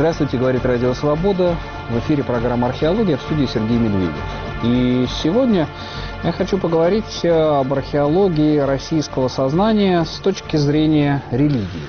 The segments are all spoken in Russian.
Здравствуйте, говорит Радио Свобода. В эфире программа «Археология», в студии Сергей Медведев. И сегодня я хочу поговорить об археологии российского сознания с точки зрения религии.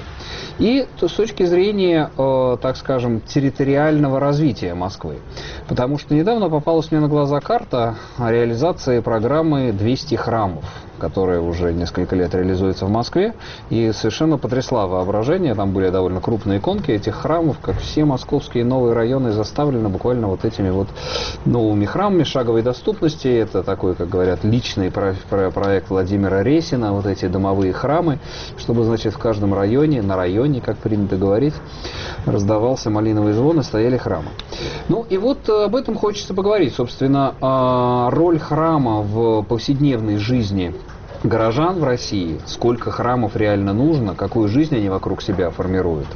И с точки зрения, так скажем, территориального развития Москвы. Потому что недавно попалась мне на глаза карта о реализации программы «200 храмов», которая уже несколько лет реализуется в Москве, и совершенно потрясла воображение. Там были довольно крупные иконки этих храмов, как все московские новые районы заставлены буквально вот этими вот новыми храмами шаговой доступности. Это такой, как говорят, личный проект Владимира Ресина, вот эти домовые храмы, чтобы, значит, в каждом районе, на районе, как принято говорить, раздавался малиновый звон и стояли храмы. Ну и вот об этом хочется поговорить. Собственно, роль храма в повседневной жизни горожан в России, сколько храмов реально нужно, какую жизнь они вокруг себя формируют,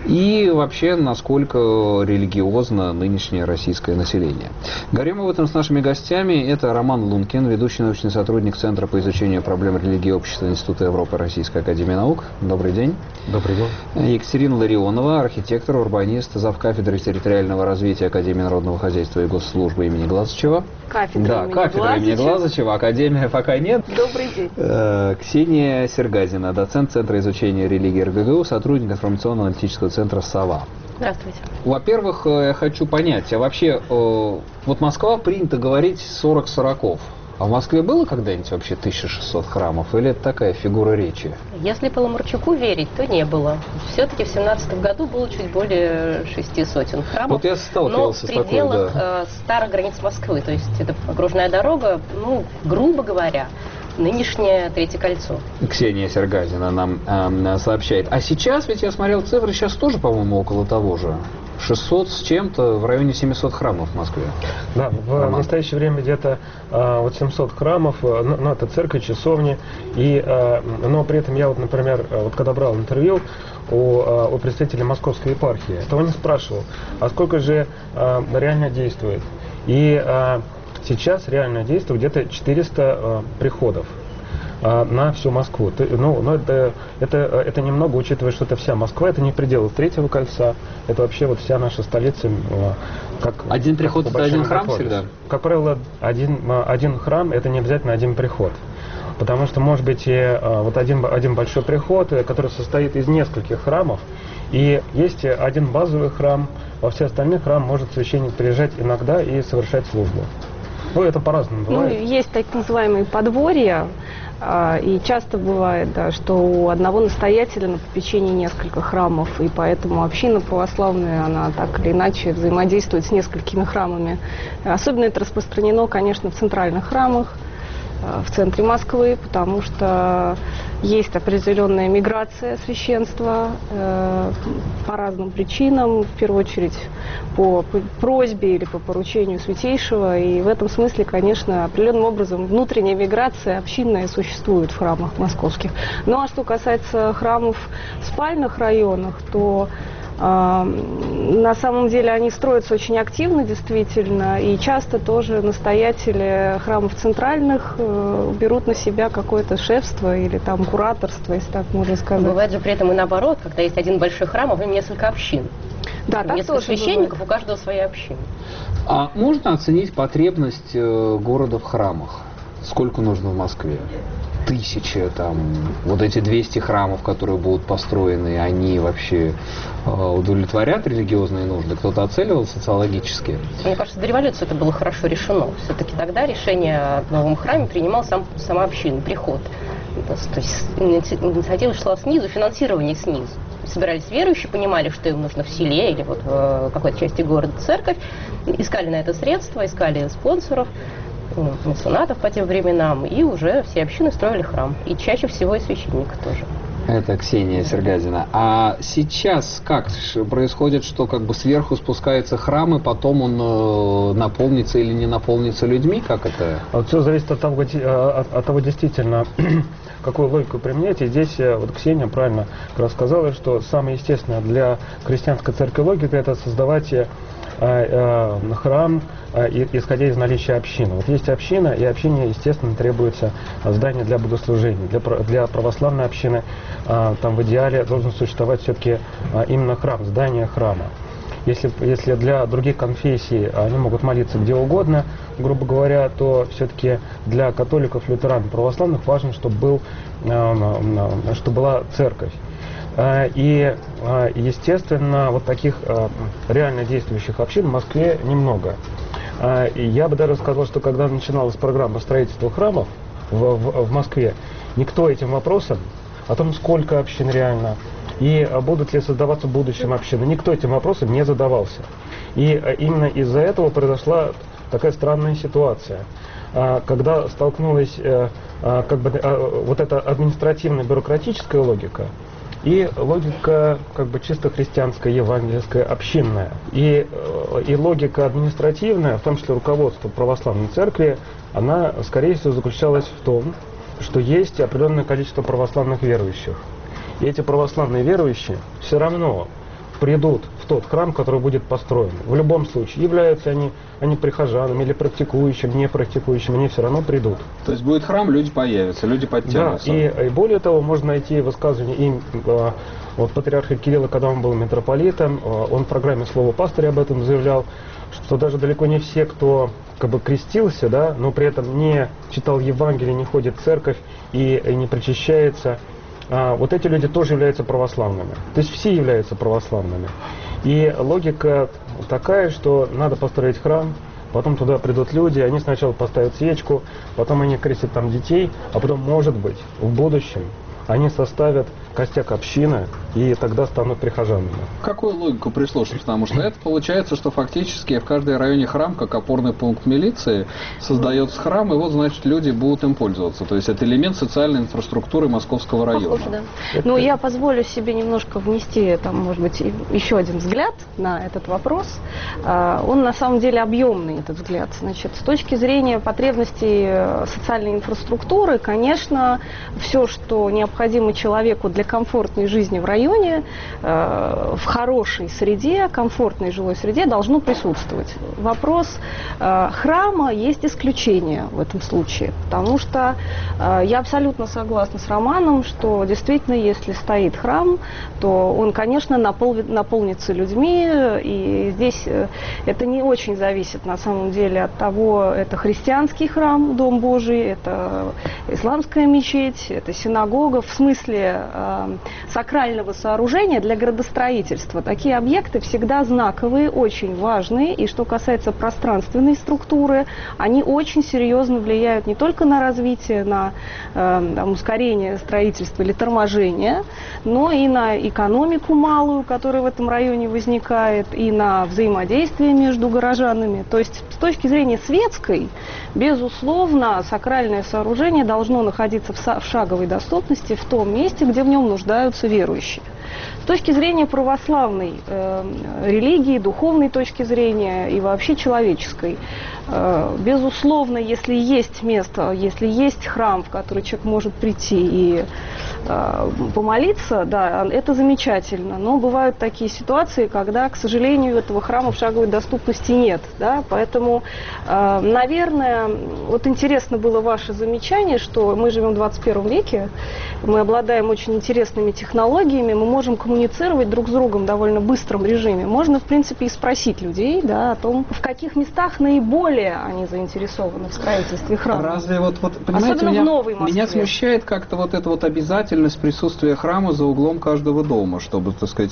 и вообще, насколько религиозно нынешнее российское население. Говорим об этом с нашими гостями. Это Роман Лункин, ведущий научный сотрудник Центра по изучению проблем религии и общества Института Европы Российской академии наук. Добрый день. Добрый день. Екатерина Ларионова, архитектор, урбанист, завкафедры территориального развития Академии народного хозяйства и госслужбы имени Глазычева. Кафедра имени Глазычева, академия пока нет. Добрый день. Ксения Сергазина, доцент Центра изучения религии РГГУ, сотрудник информационно-аналитического центра «Сова». Здравствуйте. Во-первых, я хочу понять, а вообще, вот Москва принято говорить 40 сороков. А в Москве было когда-нибудь вообще 1600 храмов? Или это такая фигура речи? Если Паламарчуку верить, то не было. Все-таки в 17 году было чуть более 600 храмов. Вот я сталкивался с такой, но в пределах старых границ Москвы. То есть это окружная дорога, ну, грубо говоря, нынешнее Третье кольцо. Ксения Сергазина нам сообщает. А сейчас, ведь я смотрел цифры, сейчас тоже, по-моему, около того же. 600 с чем-то, в районе 700 храмов в Москве. Да, в настоящее время где-то вот 700 храмов, ну, это церковь, часовни. Но при этом я, вот, например, вот когда брал интервью у представителей Московской епархии, то он не спрашивал, а сколько же реально действует. И сейчас реально действует где-то 400 приходов на всю Москву. Ну, это немного, учитывая, что это вся Москва, это не пределы Третьего кольца, это вообще вот вся наша столица. Один приход — это один храм всегда? Как правило, один храм — это не обязательно один приход. Потому что может быть и вот один большой приход, который состоит из нескольких храмов, и есть один базовый храм, во все остальные храмы может священник приезжать иногда и совершать службу. Ну, это по-разному бывает. Ну, есть так называемые подворья, и часто бывает, да, что у одного настоятеля на попечении несколько храмов, и поэтому община православная, она так или иначе взаимодействует с несколькими храмами. Особенно это распространено, конечно, в центральных храмах, в центре Москвы, потому что есть определенная миграция священства по разным причинам, в первую очередь по просьбе или по поручению Святейшего, и в этом смысле, конечно, определенным образом внутренняя миграция общинная существует в храмах московских. Ну а что касается храмов в спальных районах, то на самом деле они строятся очень активно, действительно, и часто тоже настоятели храмов центральных берут на себя какое-то шефство или там кураторство, если так можно сказать. Бывает же при этом и наоборот, когда есть один большой храм, а в нем несколько общин. Да, так несколько тоже священников, бывает. У каждого своя община. А можно оценить потребность города в храмах? Сколько нужно в Москве? 1000, там, вот эти 200 храмов, которые будут построены, они вообще удовлетворят религиозные нужды? Кто-то оценивал социологически? Мне кажется, до революции это было хорошо решено. Все-таки тогда решение о новом храме принимал сама община, приход. То есть инициатива шла снизу, финансирование снизу. Собирались верующие, понимали, что им нужно в селе или вот в какой-то части города церковь, искали на это средства, искали спонсоров, меценатов по тем временам, и уже все общины строили храм. И чаще всего и священника тоже. Это Ксения Сергазина. А сейчас как происходит, что как бы сверху спускается храм, и потом он наполнится или не наполнится людьми? Как это? Вот все зависит от того действительно, какую логику применять. И здесь вот Ксения правильно рассказала, что самое естественное для христианской церкви логика — это создавать храм, исходя из наличия общины. Вот есть община, и общине, естественно, требуется здание для богослужения. Для православной общины там в идеале должен существовать все-таки именно храм, здание храма. если для других конфессий они могут молиться где угодно, грубо говоря, то все-таки для католиков, лютеран, православных важно, чтобы была церковь. И, естественно, вот таких реально действующих общин в Москве немного. И я бы даже сказал, что когда начиналась программа строительства храмов в Москве, никто этим вопросом, о том, сколько общин реально, и будут ли создаваться в будущем общины, никто этим вопросом не задавался. И именно из-за этого произошла такая странная ситуация. Когда столкнулась вот эта административно-бюрократическая логика и логика чисто христианская, евангельская, общинная. И логика административная, в том числе руководство православной церкви, она, скорее всего, заключалась в том, что есть определенное количество православных верующих. И эти православные верующие все равно придут в тот храм, который будет построен. В любом случае, являются они прихожанами или практикующими, не практикующими, они все равно придут. То есть будет храм, люди появятся, люди подтянутся. Да, и более того, можно найти высказывание им, вот патриарха Кирилла, когда он был митрополитом, он в программе «Слово пастыря» об этом заявлял, что даже далеко не все, кто крестился, да, но при этом не читал Евангелие, не ходит в церковь и не причащается, вот эти люди тоже являются православными. То есть все являются православными. И логика такая, что надо построить храм, потом туда придут люди, они сначала поставят свечку, потом они крестят там детей, а потом, может быть, в будущем они составят костяк общины и тогда станут прихожанами. Какую логику прислушаться? Потому что это получается, что фактически в каждой районе храм, как опорный пункт милиции, создается храм, и вот, значит, люди будут им пользоваться. То есть это элемент социальной инфраструктуры Московского района. Похоже, да. Ну, я позволю себе немножко внести, там, может быть, еще один взгляд на этот вопрос. Он, на самом деле, объемный, этот взгляд. Значит, с точки зрения потребностей социальной инфраструктуры, конечно, все, что необходимо человеку для комфортной жизни в районе, в хорошей среде, комфортной жилой среде должно присутствовать. Вопрос храма есть исключение в этом случае, потому что я абсолютно согласна с Романом, что действительно, если стоит храм, то он, конечно, наполнится людьми, и здесь это не очень зависит на самом деле от того, это христианский храм, Дом Божий, это исламская мечеть, это синагога, в смысле сакрального сооружения для градостроительства. Такие объекты всегда знаковые, очень важные, и что касается пространственной структуры, они очень серьезно влияют не только на развитие, на ускорение строительства или торможение, но и на экономику малую, которая в этом районе возникает, и на взаимодействие между горожанами. То есть с точки зрения светской, безусловно, сакральное сооружение должно находиться в шаговой доступности в том месте, где в нем нуждаются верующие. С точки зрения православной религии, духовной точки зрения и вообще человеческой, безусловно, если есть место, если есть храм, в который человек может прийти и помолиться, да, это замечательно. Но бывают такие ситуации, когда, к сожалению, этого храма в шаговой доступности нет. Да? Поэтому, наверное, вот интересно было ваше замечание, что мы живем в 21 веке, мы обладаем очень интересными технологиями, мы можем коммуницировать друг с другом в довольно быстром режиме. Можно, в принципе, и спросить людей, да, о том, в каких местах наиболее они заинтересованы в строительстве храма. Разве понимаете, меня смущает как-то вот эта вот обязательность присутствия храма за углом каждого дома, чтобы, так сказать,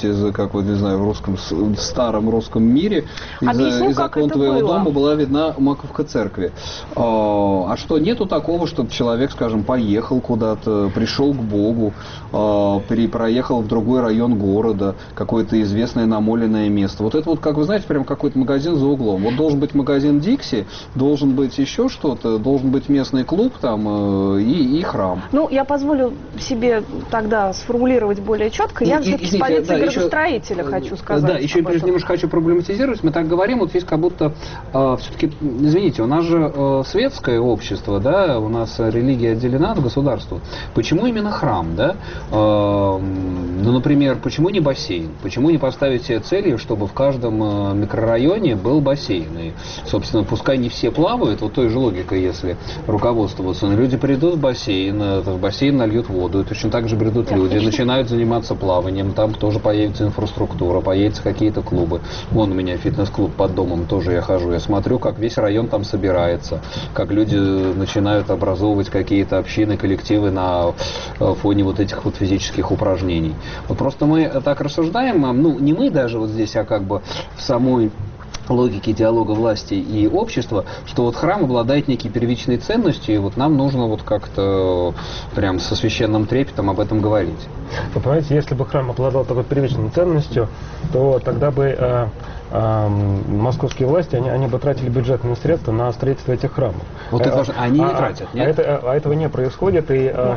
в старом русском мире из окон твоего дома была видна маковка церкви. А что, нету такого, чтобы человек, скажем, поехал куда-то, пришел к Богу, проехал в другой район города, какое-то известное намоленное место. Вот это вот, как вы знаете, прям какой-то магазин за углом. Вот должен быть магазин Дикси, должен быть еще что-то, должен быть местный клуб там и храм. Ну, я позволю себе тогда сформулировать более четко. Я все-таки с позиции градостроителя хочу сказать. Да, еще немножко хочу проблематизировать. Мы так говорим, вот есть как будто все-таки, извините, у нас же светское общество, да, у нас религия религия отделена от государства, почему именно храм, да? Ну, например, почему не бассейн? Почему не поставить себе целью, чтобы в каждом микрорайоне был бассейн? И, собственно, пускай не все плавают, вот той же логикой, если руководствоваться, но люди придут в бассейн нальют воду, и точно так же придут люди, начинают заниматься плаванием, там тоже появится инфраструктура, появятся какие-то клубы. Вон у меня фитнес-клуб под домом, тоже я хожу, я смотрю, как весь район там собирается, как люди начинают образовывать какие-то общины, коллективы на фоне вот этих вот физических упражнений. Вот просто мы так рассуждаем, ну, не мы даже вот здесь, а как бы в самой логики диалога власти и общества, что вот храм обладает некой первичной ценностью, и вот нам нужно вот как-то прям со священным трепетом об этом говорить. Вы понимаете, если бы храм обладал такой первичной ценностью, то тогда бы московские власти, они бы тратили бюджетные средства на строительство этих храмов. Вот это важно. Они не тратят, нет? Этого не происходит,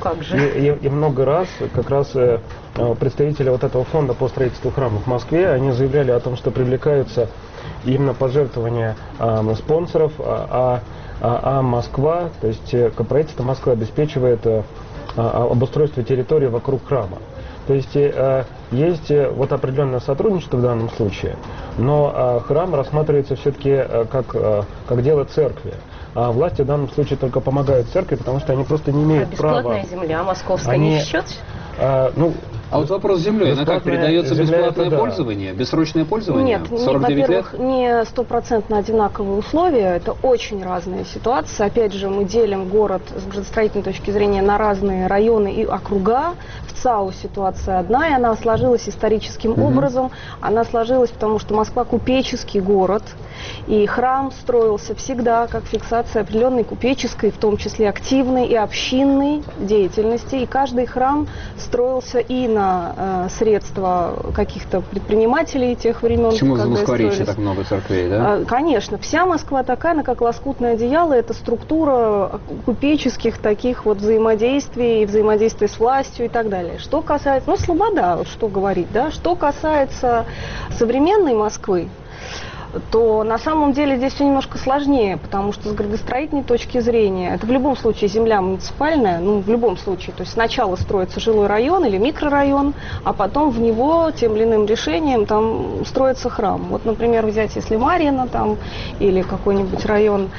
и много раз как раз представители вот этого фонда по строительству храмов в Москве, они заявляли о том, что привлекаются именно пожертвования спонсоров, Москва, то есть правительство Москвы обеспечивает обустройство территории вокруг храма. То есть есть вот определенное сотрудничество в данном случае, но храм рассматривается все-таки как дело церкви. А власти в данном случае только помогают церкви, потому что они просто не имеют права. Бесплатная земля московская не в счет? А вот вопрос с землей, она как, передается бесплатное пользование, бессрочное пользование? Нет, во-первых, не стопроцентно одинаковые условия, это очень разная ситуация. Опять же, мы делим город с градостроительной точки зрения на разные районы и округа. В ЦАУ ситуация одна, и она сложилась историческим образом. Она сложилась, потому что Москва купеческий город, и храм строился всегда как фиксация определенной купеческой, в том числе активной и общинной деятельности. И каждый храм строился и на средства каких-то предпринимателей тех времен. Почему в Москворечье так много церквей, да? Конечно. Вся Москва такая, она как лоскутное одеяло. Это структура купеческих таких вот взаимодействий, взаимодействия с властью и так далее. Что касается, слобода, вот что говорить, да? Что касается современной Москвы, то на самом деле здесь все немножко сложнее, потому что с градостроительной точки зрения, это в любом случае земля муниципальная, в любом случае, то есть сначала строится жилой район или микрорайон, а потом в него тем или иным решением там строится храм. Вот, например, взять, если Марьино там или какой-нибудь район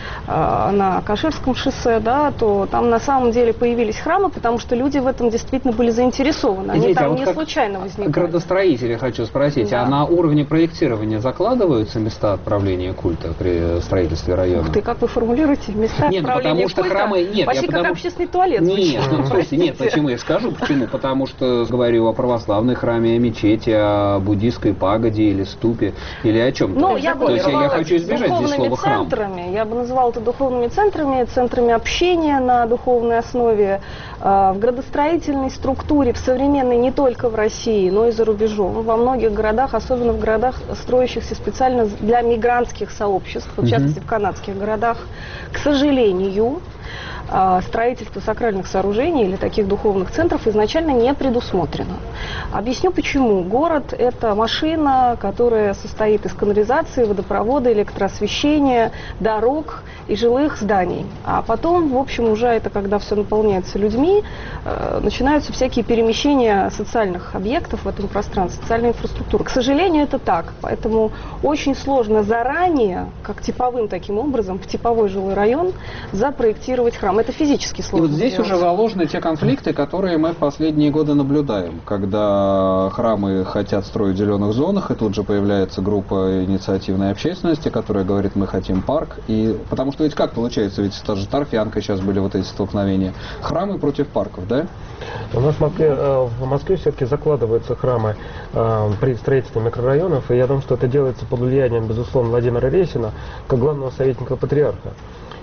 на Каширском шоссе, да, то там на самом деле появились храмы, потому что люди в этом действительно были заинтересованы. Они там не случайно возникли. Градостроители, хочу спросить, а на уровне проектирования закладываются места отправления культа при строительстве района? Ух ты, как вы формулируете места отправления потому что культа? Храмы... Нет, почти как общественный туалет. Нет, почему я скажу? Почему? Потому что говорю о православной храме, о мечети, о буддийской пагоде или ступе, или о чем-то. Ну, я хочу избежать здесь слова храм. Я бы называла это духовными центрами, центрами общения на духовной основе, в градостроительной структуре, в современной не только в России, но и за рубежом. Во многих городах, особенно в городах, строящихся специально для мигрантских сообществ, в частности в канадских городах, к сожалению, строительство сакральных сооружений или таких духовных центров изначально не предусмотрено. Объясню почему. Город – это машина, которая состоит из канализации, водопровода, электроосвещения, дорог и жилых зданий. А потом, в общем, уже это, когда все наполняется людьми, начинаются всякие перемещения социальных объектов в этом пространстве, социальной инфраструктуры. К сожалению, это так. Поэтому очень сложно заранее, как типовым таким образом, в типовой жилой район запроектировать храм. Это физически сложно. И вот здесь уже заложены те конфликты, которые мы в последние годы наблюдаем, когда храмы хотят строить в зеленых зонах, и тут же появляется группа инициативной общественности, которая говорит, мы хотим парк. И потому что ведь как получается, ведь та же Торфянка сейчас были вот эти столкновения. Храмы против парков, да? У нас в Москве все-таки закладываются храмы при строительстве микрорайонов, и я думаю, что это делается под влиянием, безусловно, Владимира Ресина, как главного советника патриарха.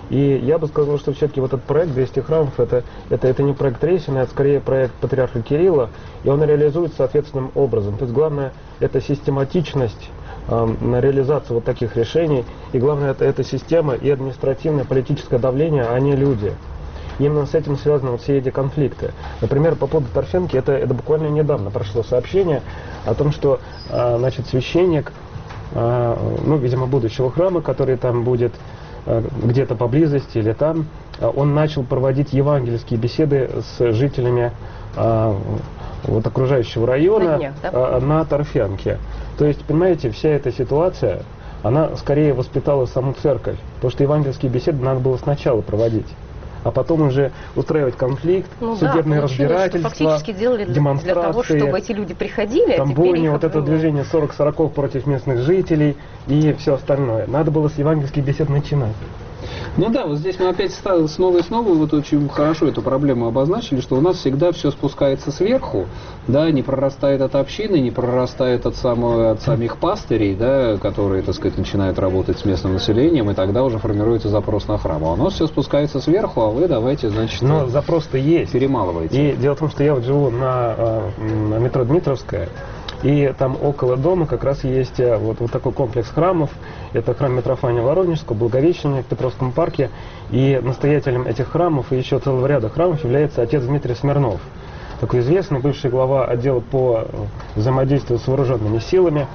И я бы сказал, что все-таки вот этот проект 200 храмов, это не проект Ресина, это скорее проект патриарха Кирилла, и он реализуется соответственным образом. То есть главное – это систематичность на реализацию вот таких решений, и главное – это система и административное политическое давление, а не люди. Именно с этим связаны вот все эти конфликты. Например, по поводу Торфянки, это буквально недавно прошло сообщение о том, что священник, видимо, будущего храма, который там будет где-то поблизости или там, он начал проводить евангельские беседы с жителями вот окружающего района на днях, да? На торфянке. То есть, понимаете, вся эта ситуация, она скорее воспитала саму церковь, потому что евангельские беседы надо было сначала проводить, а потом уже устраивать конфликт, судебные разбирательства, фактически делали демонстрации. Для того, чтобы эти люди приходили, там бойня, вот это движение 40-40 против местных жителей и все остальное. Надо было с евангельских бесед начинать. Ну да, вот здесь мы опять снова и снова вот очень хорошо эту проблему обозначили, что у нас всегда все спускается сверху, да, не прорастает от общины, не прорастает от самих пастырей, да, которые, так сказать, начинают работать с местным населением, и тогда уже формируется запрос на храм. А у нас все спускается сверху, а вы давайте, значит, но запрос-то есть. Перемалываете. И дело в том, что я вот живу на метро Дмитровская, и там около дома как раз есть вот такой комплекс храмов. Это храм Митрофания Воронежского, Благовещения в Петровском парке. И настоятелем этих храмов и еще целого ряда храмов является отец Дмитрий Смирнов. Такой известный бывший глава отдела по взаимодействию с вооруженными силами.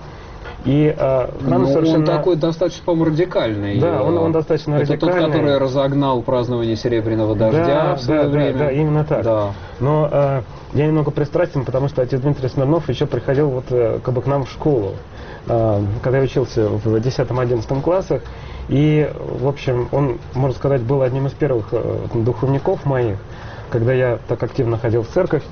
И храм совершенно... Он такой достаточно, по-моему, радикальный. Да, он достаточно радикальный. Это тот, который разогнал празднование Серебряного дождя в свое время. Да, именно так. Да. Но я немного пристрастен, потому что отец Дмитрий Смирнов еще приходил вот как бы к нам в школу, когда я учился в 10-11 классах. И, в общем, он, можно сказать, был одним из первых духовников моих, когда я так активно ходил в церковь.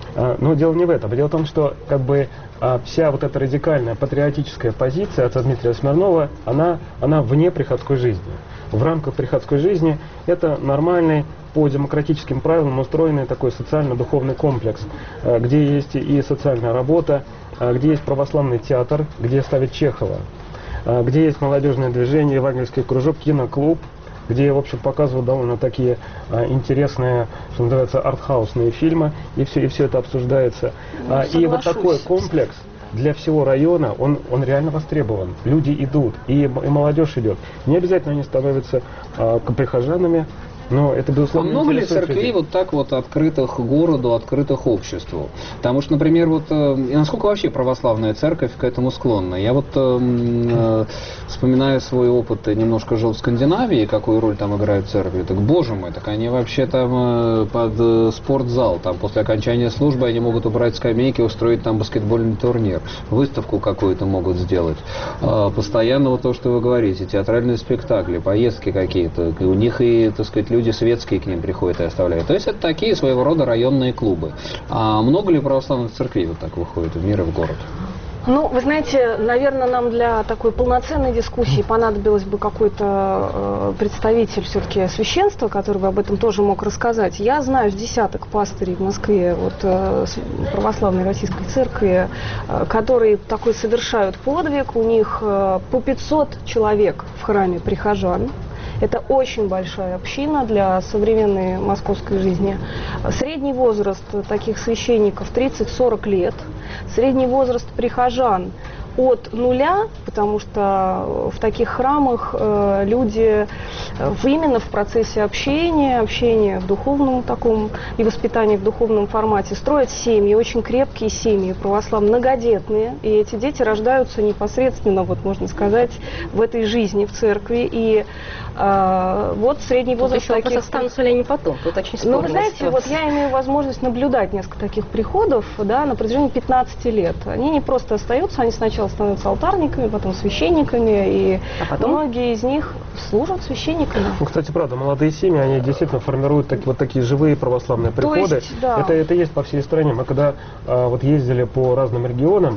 Но дело не в этом. Дело в том, что как бы вся вот эта радикальная патриотическая позиция отца Дмитрия Смирнова, она вне приходской жизни. В рамках приходской жизни это нормальный, по демократическим правилам устроенный такой социально-духовный комплекс, где есть и социальная работа, где есть православный театр, где ставят Чехова, где есть молодежное движение, евангельский кружок, киноклуб, где, в общем, показывают довольно такие интересные, что называется, артхаусные фильмы, и все это обсуждается. И вот такой комплекс для всего района, он реально востребован. Люди идут, и молодежь идет. Не обязательно они становятся прихожанами, но это, безусловно, много ли церквей вот так вот открытых городу, открытых обществу? Потому что, например, вот насколько вообще православная церковь к этому склонна? Я вот вспоминаю свой опыт, немножко жил в Скандинавии, какую роль там играют церкви. Так, боже мой, так они вообще там под спортзал, там после окончания службы они могут убрать скамейки, устроить там баскетбольный турнир, выставку какую-то могут сделать. Постоянно вот то, что вы говорите, театральные спектакли, поездки какие-то, у них и, так сказать, люди светские к ним приходят и оставляют. То есть это такие своего рода районные клубы. А много ли православных церквей вот так выходит в мир и в город? Ну, вы знаете, наверное, нам для такой полноценной дискуссии понадобилось бы какой-то представитель все-таки священства, который бы об этом тоже мог рассказать. Я знаю с десяток пастырей в Москве, вот, православной российской церкви, которые такой совершают подвиг. У них по 500 человек в храме прихожан. Это очень большая община для современной московской жизни. Средний возраст таких священников 30-40 лет. Средний возраст прихожан от 0, потому что в таких храмах люди именно в процессе общения в духовном таком и воспитания в духовном формате строят семьи, очень крепкие семьи, православные, многодетные. И эти дети рождаются непосредственно, вот можно сказать, в этой жизни, в церкви. И вот средний возраст тут таких... останутся ли они потом? Тут очень спорная Ну, вы знаете, ситуация. вот я имею возможность наблюдать несколько таких приходов, да, на протяжении 15 лет. Они не просто остаются, они сначала становятся алтарниками, потом священниками, и многие из них служат священниками. Ну, кстати, правда, молодые семьи, они действительно формируют вот такие живые православные приходы. Есть, да. Это есть по всей стране. Мы когда вот ездили по разным регионам,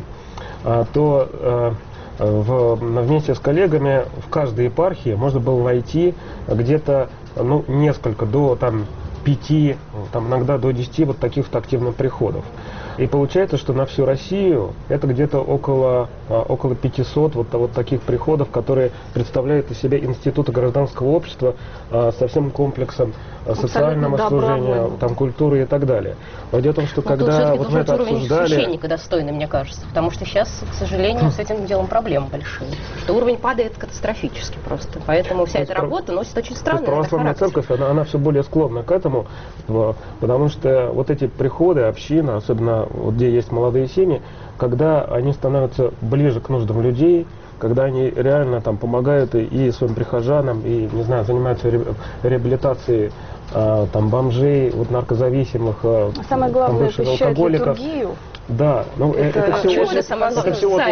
то вместе с коллегами в каждой епархии можно было найти где-то несколько, до 5, иногда до 10 вот таких вот активных приходов. И получается, что на всю Россию это где-то около 500 вот таких приходов, которые представляют из себя институты гражданского общества со всем комплексом социального служения, культуры и так далее. Но дело в том, что когда вот мы это обсуждали... священника достойный, мне кажется, потому что сейчас, к сожалению, с этим делом проблемы большие. Что уровень падает катастрофически просто. Поэтому вся эта работа носит очень странный характер. Православная церковь, она все более склонна к этому, потому что вот эти приходы, община, особенно вот где есть молодые семьи, когда они становятся ближе к нуждам людей, когда они реально там помогают и своим прихожанам, и, не знаю, занимаются реабилитацией там бомжей, вот наркозависимых, самое главное, там, посещать алкоголиков. литургию. Да, ну это все очень самое главное.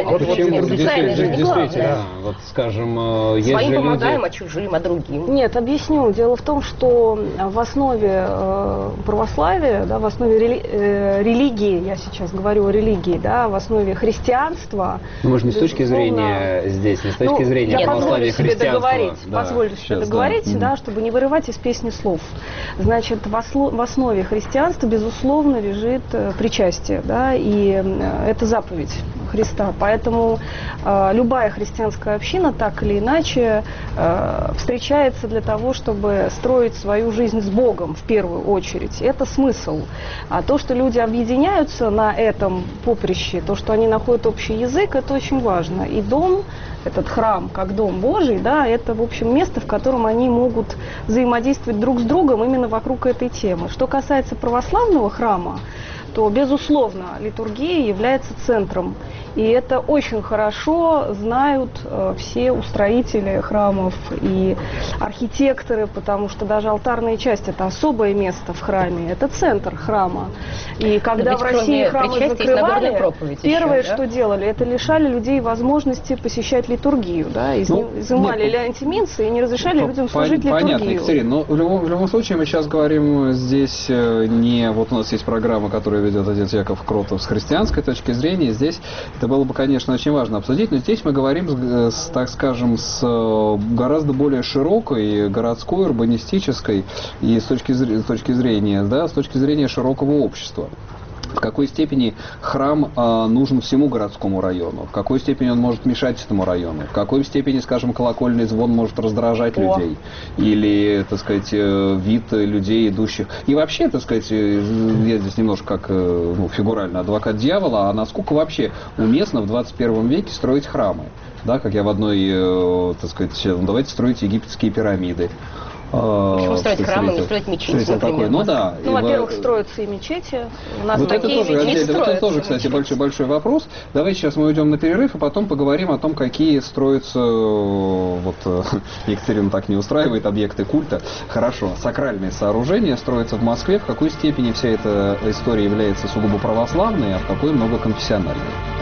Действительно, вот скажем, есть своим же помогаем, люди... а чужим, а другим. Нет, объясню. Дело в том, что в основе православия, да, в основе религии, я сейчас говорю о религии, да, в основе христианства. Ну, может, не с точки зрения здесь, не с точки зрения православия и христианства. Позволю себе договорить, да, чтобы не вырывать из песни слов. Значит, в основе христианства, безусловно, лежит причастие, да, и это заповедь Христа. Поэтому любая христианская община так или иначе встречается для того, чтобы строить свою жизнь с Богом в первую очередь. Это смысл. А то, что люди объединяются на этом поприще, то, что они находят общий язык, это очень важно. И дом, этот храм, как дом Божий, да, это, в общем, место, в котором они могут взаимодействовать друг с другом именно вокруг этой темы. Что касается православного храма, то, безусловно, литургия является центром. И это очень хорошо знают все устроители храмов и архитекторы, потому что даже алтарная часть – это особое место в храме, это центр храма. И когда в России храмы закрывали, первое, что делали, это лишали людей возможности посещать литургию, да, изымали леонтиминцы и не разрешали людям служить литургию. Понятно, Екатерина, но в любом случае мы сейчас говорим здесь не… Вот у нас есть программа, которую ведет отец Яков Кротов с христианской точки зрения, здесь это было бы, конечно, очень важно обсудить, но здесь мы говорим, так скажем, с гораздо более широкой, городской, урбанистической и с точки зрения, да, с точки зрения широкого общества. В какой степени храм нужен всему городскому району, в какой степени он может мешать этому району, в какой степени, скажем, колокольный звон может раздражать людей, или, так сказать, вид людей, идущих. И вообще, так сказать, я здесь немножко как фигурально адвокат дьявола, а насколько вообще уместно в 21 веке строить храмы? Да, как я в одной, так сказать, давайте строить египетские пирамиды. Почему строить храмы, не строить мечети, например? Ну да. Во-первых, строятся и мечети. У нас вот это тоже, кстати, большой вопрос. Давайте сейчас мы уйдем на перерыв, и потом поговорим о том, какие строятся, вот Екатерина так не устраивает, объекты культа. Хорошо, сакральные сооружения строятся в Москве. В какой степени вся эта история является сугубо православной, а в какой многоконфессиональной?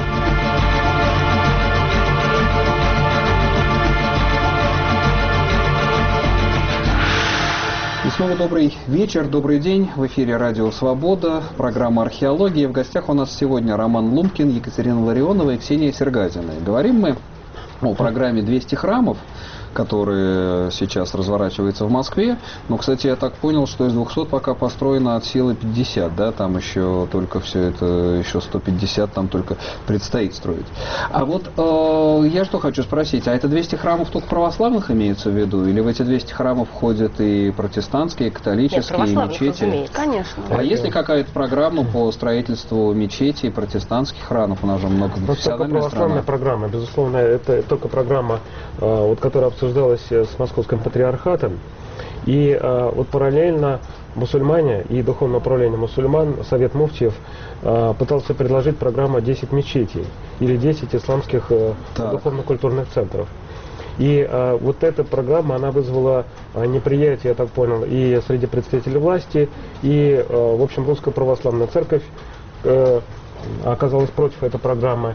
И снова добрый вечер, добрый день. В эфире Радио Свобода, программа «Археология». В гостях у нас сегодня Роман Лумкин, Екатерина Ларионова и Ксения Сергазина. Говорим мы о программе «200 храмов», которые сейчас разворачиваются в Москве. Но, кстати, я так понял, что из 200 пока построено от силы 50, да, там еще только все это, еще 150 там только предстоит строить. А вот я что хочу спросить, а это 200 храмов только православных имеется в виду? Или в эти 200 храмов входят и протестантские, и католические, и мечети? Разумеется. Конечно. А есть ли какая-то программа по строительству мечетей и протестантских храмов? У нас же многоконфессиональная страна. Программа, безусловно, это только программа, вот, которая обсуждалась с Московским патриархатом. И вот параллельно мусульмане и Духовное управление мусульман, Совет муфтиев, пытался предложить программу 10 мечетей или 10 исламских духовно-культурных центров. И вот эта программа, она вызвала неприятие, я так понял, и среди представителей власти, и, в общем, Русская Православная Церковь оказалась против этой программы.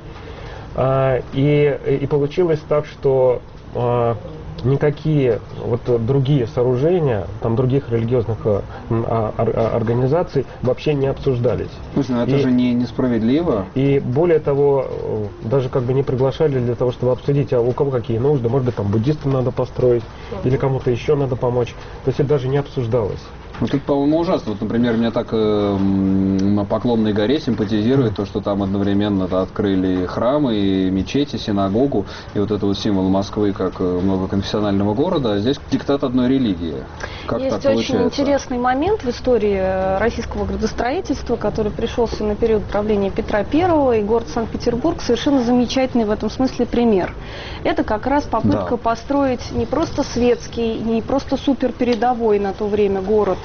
И получилось так, что никакие вот другие сооружения, там других религиозных организаций вообще не обсуждались. Слушай, ну это же несправедливо. И более того, даже как бы не приглашали для того, чтобы обсудить, а у кого какие нужды, может быть, там буддистам надо построить, или кому-то еще надо помочь. То есть это даже не обсуждалось. Ну, тут, по-моему, ужасно. Вот, например, меня так на Поклонной горе симпатизирует то, что там одновременно открыли храмы, и мечети, синагогу, и вот это вот символ Москвы как многоконфессионального города, а здесь диктат одной религии. Как есть так получается? Очень интересный момент в истории российского градостроительства, который пришелся на период правления Петра I, и город Санкт-Петербург совершенно замечательный в этом смысле пример. Это как раз попытка построить не просто светский, не просто суперпередовой на то время город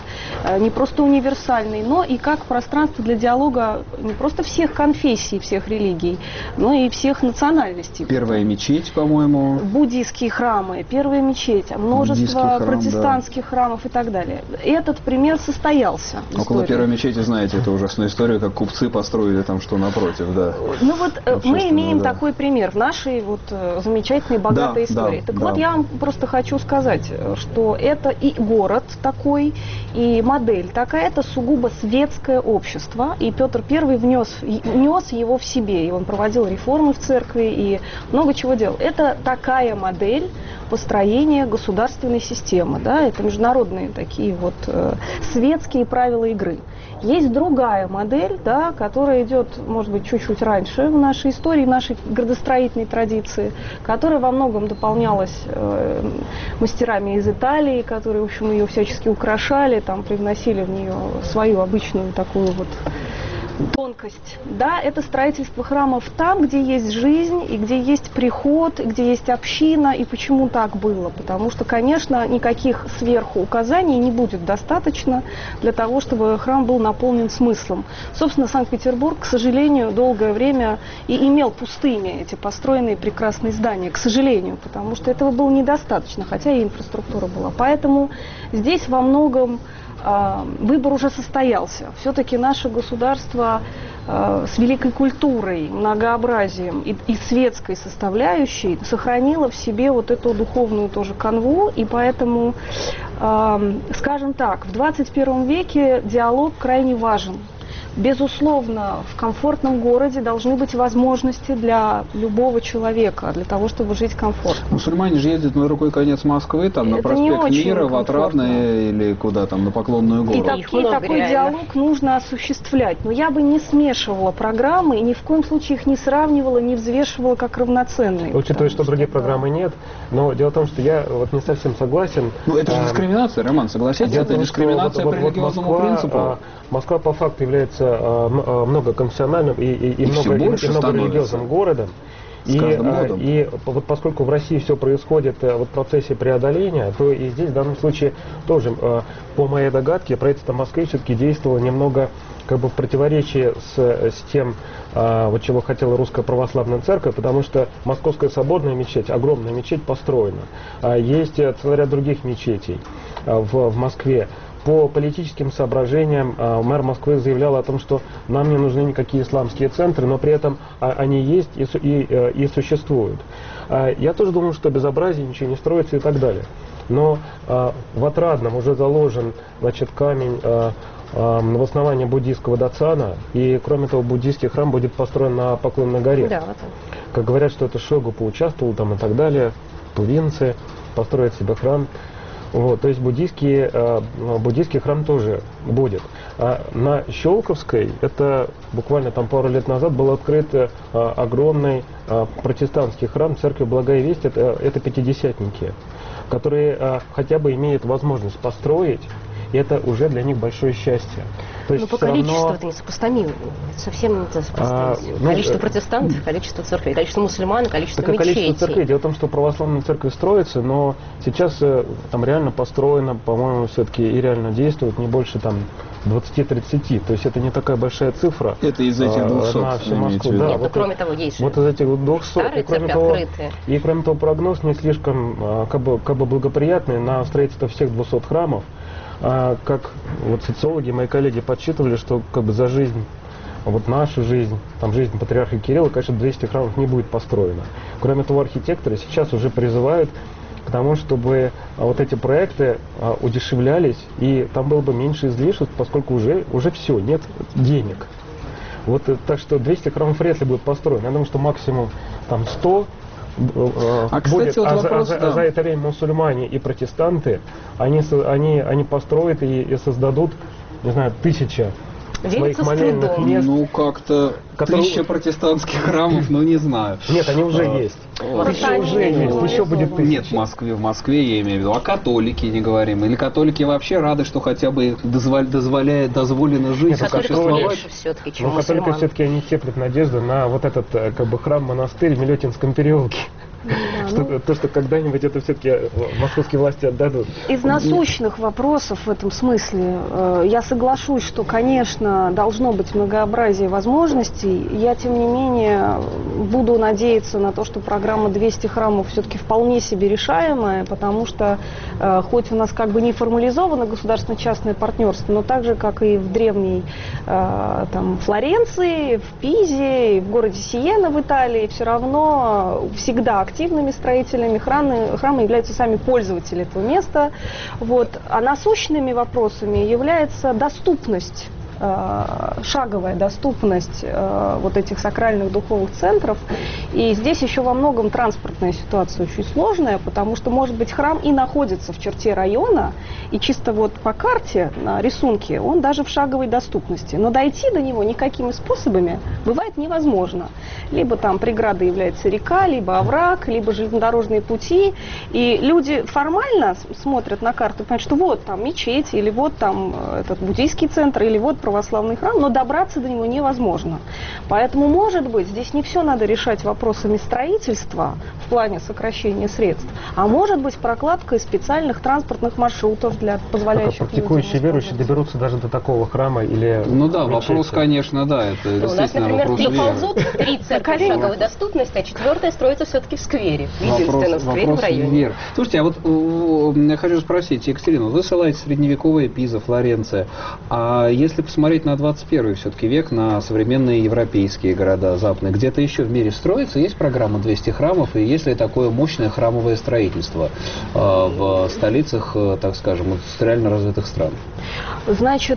не просто универсальный, но и как пространство для диалога не просто всех конфессий, всех религий, но и всех национальностей. Первая мечеть, по-моему. Буддийские храмы, первая мечеть, множество протестантских храмов и так далее. Этот пример состоялся. Около первой мечети, знаете, это ужасная история, как купцы построили там что напротив, да. Ну вот мы имеем такой пример в нашей вот замечательной, богатой истории. Так вот, я вам просто хочу сказать, что это и город такой, и модель такая, это сугубо светское общество, и Петр I внес его в себе, и он проводил реформы в церкви, и много чего делал. Это такая модель построения государственной системы, да, это международные такие вот светские правила игры. Есть другая модель, да, которая идет, может быть, чуть-чуть раньше в нашей истории, в нашей градостроительной традиции, которая во многом дополнялась мастерами из Италии, которые, в общем, ее всячески украшали, там, привносили в нее свою обычную такую вот тонкость. Да, это строительство храмов там, где есть жизнь, и где есть приход, и где есть община. И почему так было? Потому что, конечно, никаких сверху указаний не будет достаточно для того, чтобы храм был наполнен смыслом. Собственно, Санкт-Петербург, к сожалению, долгое время и имел пустыми эти построенные прекрасные здания, к сожалению, потому что этого было недостаточно, хотя и инфраструктура была. Поэтому здесь во многом выбор уже состоялся. Все-таки наше государство с великой культурой, многообразием и светской составляющей сохранило в себе вот эту духовную тоже канву, и поэтому, скажем так, в 21 веке диалог крайне важен. Безусловно, в комфортном городе должны быть возможности для любого человека, для того, чтобы жить комфортно. Мусульмане же ездят на другой конец Москвы, там на проспект Мира, в Отрадное или куда там, на Поклонную гору. И такой диалог нужно осуществлять. Но я бы не смешивала программы и ни в коем случае их не сравнивала, не взвешивала как равноценные. Учитывая, что других программ нет, но дело в том, что я вот не совсем согласен. Ну это же дискриминация, Роман, согласитесь? Это дискриминация по религиозному принципу. Москва по факту является многоконфессиональным и многорелигиозным городом. И вот поскольку в России все происходит в процессе преодоления, то и здесь в данном случае тоже, по моей догадке, правительство Москвы все-таки действовало немного как бы в противоречии с тем, вот чего хотела Русская Православная Церковь, потому что Московская соборная мечеть, огромная мечеть построена. Есть целый ряд других мечетей в Москве. По политическим соображениям мэр Москвы заявлял о том, что нам не нужны никакие исламские центры, но при этом они есть и существуют. Я тоже думаю, что безобразие, ничего не строится и так далее. Но в Отрадном уже заложен, значит, камень в основании буддийского дацана, и кроме того буддийский храм будет построен на Поклонной горе. Да, вот. Как говорят, что это Шойгу поучаствовал там и так далее, тувинцы построят себе храм. Вот, то есть буддийский храм тоже будет. На Щелковской, это буквально там пару лет назад, был открыт огромный протестантский храм Церкви Благая Весть, это пятидесятники, которые хотя бы имеют возможность построить, и это уже для них большое счастье. То есть по количеству-то несопоставимо. Совсем несопоставимо. Количество протестантов, количество церквей, количество мусульман, количество мечетей. Количество церквей. Дело в том, что православная церковь строится, но сейчас там реально построено, по-моему, все-таки и реально действует не больше там 20-30. То есть это не такая большая цифра. Это из этих 200, на всю Москву. Да, вот кроме того, есть же. Вот из этих 200. Старые открытые. И кроме того, прогноз не слишком как бы благоприятный на строительство всех 200 храмов. Как вот социологи, мои коллеги подсчитывали, что как бы за жизнь, вот нашу жизнь, там жизнь патриарха Кирилла, конечно, 200 храмов не будет построено. Кроме того, архитекторы сейчас уже призывают к тому, чтобы вот эти проекты удешевлялись, и там было бы меньше излишеств, поскольку уже все, нет денег. Вот так что 200 храмов вряд ли будет построено. Я думаю, что максимум там 100 кстати, вот вопрос, за это время мусульмане и протестанты, они построят и создадут, не знаю, 1000 своих молельных мест. Ну, как-то 1000 протестантских храмов, ну, не знаю. Нет, они уже есть. 1000 уже есть, еще будет 1000. Нет, в Москве я имею в виду. А католики не говорим? Или католики вообще рады, что хотя бы дозволено жить, существовать? Но католики все-таки они теплят надежду на вот этот как бы храм-монастырь в Милютинском переулке. То, что когда-нибудь это все-таки московские власти отдадут. Из насущных вопросов в этом смысле я соглашусь, что, конечно, должно быть многообразие возможностей. Я, тем не менее, буду надеяться на то, что программа 200 храмов все-таки вполне себе решаемая, потому что хоть у нас как бы не формализовано государственно-частное партнерство, но так же, как и в древней там, Флоренции, в Пизе, в городе Сиена в Италии, все равно всегда активными строителями храмы являются сами пользователи этого места. Вот. А насущными вопросами является доступность, шаговая доступность вот этих сакральных духовных центров. И здесь еще во многом транспортная ситуация очень сложная, потому что, может быть, храм и находится в черте района, и чисто вот по карте, на рисунке, он даже в шаговой доступности. Но дойти до него никакими способами бывает невозможно. Либо там преградой является река, либо овраг, либо железнодорожные пути. И люди формально смотрят на карту и понимают, что вот там мечеть, или вот там этот буддийский центр, или вот православный храм, но добраться до него невозможно. Поэтому, может быть, здесь не все надо решать вопросами строительства в плане сокращения средств, а может быть прокладкой специальных транспортных маршрутов для позволяющих практикующие верующие доберутся даже до такого храма или Ну да, мечети. Вопрос, конечно, да, это действительно у нас, например, вопрос не ползут 3 церкви шаговой доступности, а 4-я строится все-таки в сквере, в единственном сквере в районе. Слушайте, а вот я хочу спросить, Екатерина, вы ссылаетесь средневековая Пиза, Флоренция, а если посмотреть на 21 все-таки век, на современные европейские города западные, где-то еще в мире строится, есть программа 200 храмов, и есть ли такое мощное храмовое строительство в столицах, так скажем, индустриально развитых стран? Значит,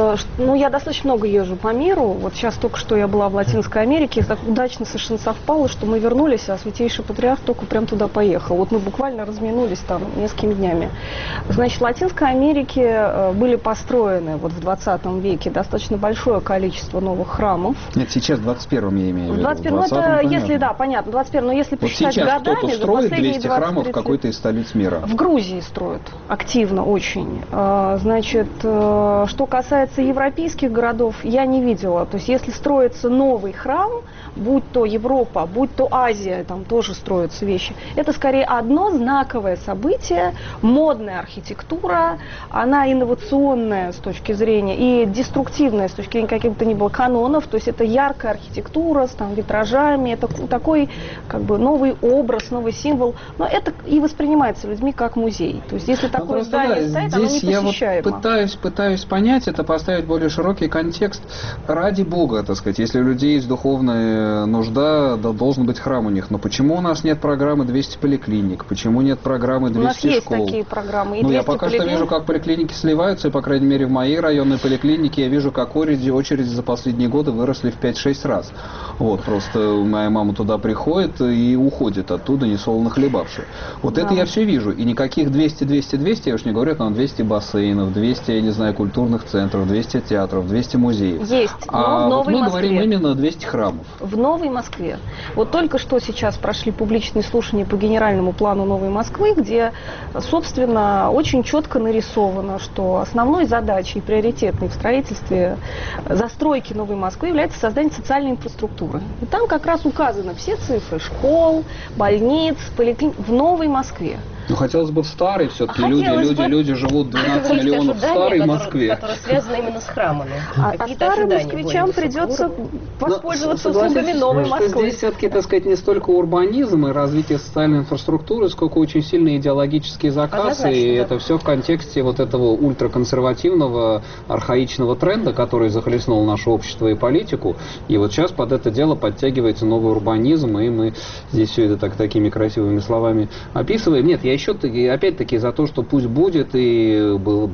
я достаточно много езжу по миру. Вот сейчас только что я была в Латинской Америке, так удачно совершенно совпало, что мы вернулись, а Святейший Патриарх только прям туда поехал. Вот мы буквально разминулись там несколькими днями. Значит, в Латинской Америке были построены вот в 20 веке достаточно большое количество новых храмов. Нет, сейчас в 21-м я имею в виду. В 21-м, это, если, да, понятно, 21-м, но если посчитать вот годами, кто-то строит 200 храмов в какой-то из столиц мира. В Грузии строят активно очень. Значит, что касается европейских городов, я не видела. То есть, если строится новый храм, будь то Европа, будь то Азия, там тоже строятся вещи, это скорее одно знаковое событие, модная архитектура, она инновационная с точки зрения и деструктивная с точки зрения каких-то ни было канонов, то есть это яркая архитектура с там, витражами, это такой как бы новый образ, новый символ, но это и воспринимается людьми как музей. То есть если такое здание стоит, оно не посещаемо. Я вот пытаюсь понять это, поставить более широкий контекст. Ради Бога, так сказать, если у людей есть духовная нужда, да, должен быть храм у них. Но почему у нас нет программы 200 поликлиник? Почему нет программы 200 школ? У нас есть школ? Такие программы. Я пока что вижу, как поликлиники сливаются, и, по крайней мере, в моей районной поликлинике я вижу, как очереди за последние годы выросли в 5-6 раз. Вот, просто моя мама туда приходит и уходит оттуда, несолоно хлебавши. Вот да. Это я все вижу. И никаких 200, я уж не говорю, там 200 бассейнов, 200, я не знаю, культурных центров, 200 театров, 200 музеев. Есть, но в Новой вот мы Москве. Говорим именно 200 храмов. В Новой Москве. Вот только что сейчас прошли публичные слушания по генеральному плану Новой Москвы, где, собственно, очень четко нарисовано, что основной задачей, приоритетной в строительстве застройки Новой Москвы является создание социальной инфраструктуры. И там как раз указаны все цифры школ, больниц, поликлиник в Новой Москве. Ну, хотелось бы в старой, все-таки люди живут 12 миллионов в старой Москве. Которая связана именно с храмами. А старым москвичам придется воспользоваться услугами Новой Москвы. Здесь все-таки, так сказать, не столько урбанизм и развитие социальной инфраструктуры, сколько очень сильные идеологические заказы. И это все в контексте вот этого ультраконсервативного, архаичного тренда, который захлестнул наше общество и политику. И вот сейчас под это дело подтягивается новый урбанизм, и мы здесь все это такими красивыми словами описываем. Нет, я еще опять-таки за то, что пусть будет, и было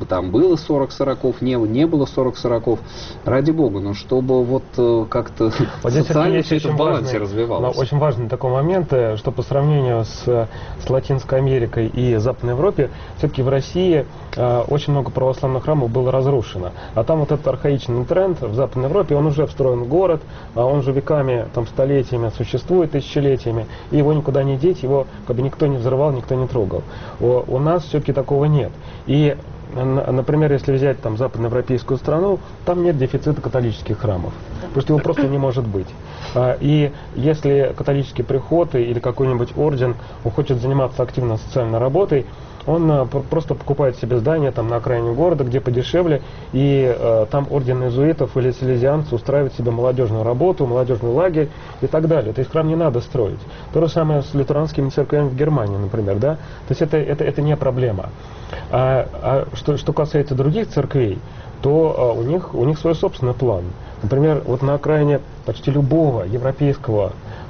40-40, не было 40-40, ради бога, но чтобы вот как-то вот социально все это в балансе развивалось. Очень важный такой момент, что по сравнению с Латинской Америкой и Западной Европой, все-таки в России очень много православных храмов было разрушено. А там вот этот архаичный тренд в Западной Европе, он уже встроен в город, он же веками, там, столетиями существует, тысячелетиями, и его никуда не деть, его как бы никто не взрывал, никто не трогал. У нас все-таки такого нет. И например, если взять там западноевропейскую страну, там нет дефицита католических храмов. Потому что его просто не может быть. И если католический приход или какой-нибудь орден хочет заниматься активно социальной работой, он просто покупает себе здание там на окраине города, где подешевле, и там орден иезуитов или салезианцы устраивают себе молодежную работу, молодежный лагерь и так далее. То есть храм не надо строить. То же самое с лютеранскими церквями в Германии, например, да? То есть это не проблема. Что касается других церквей, то у них свой собственный план. Например, вот на окраине почти любого европейского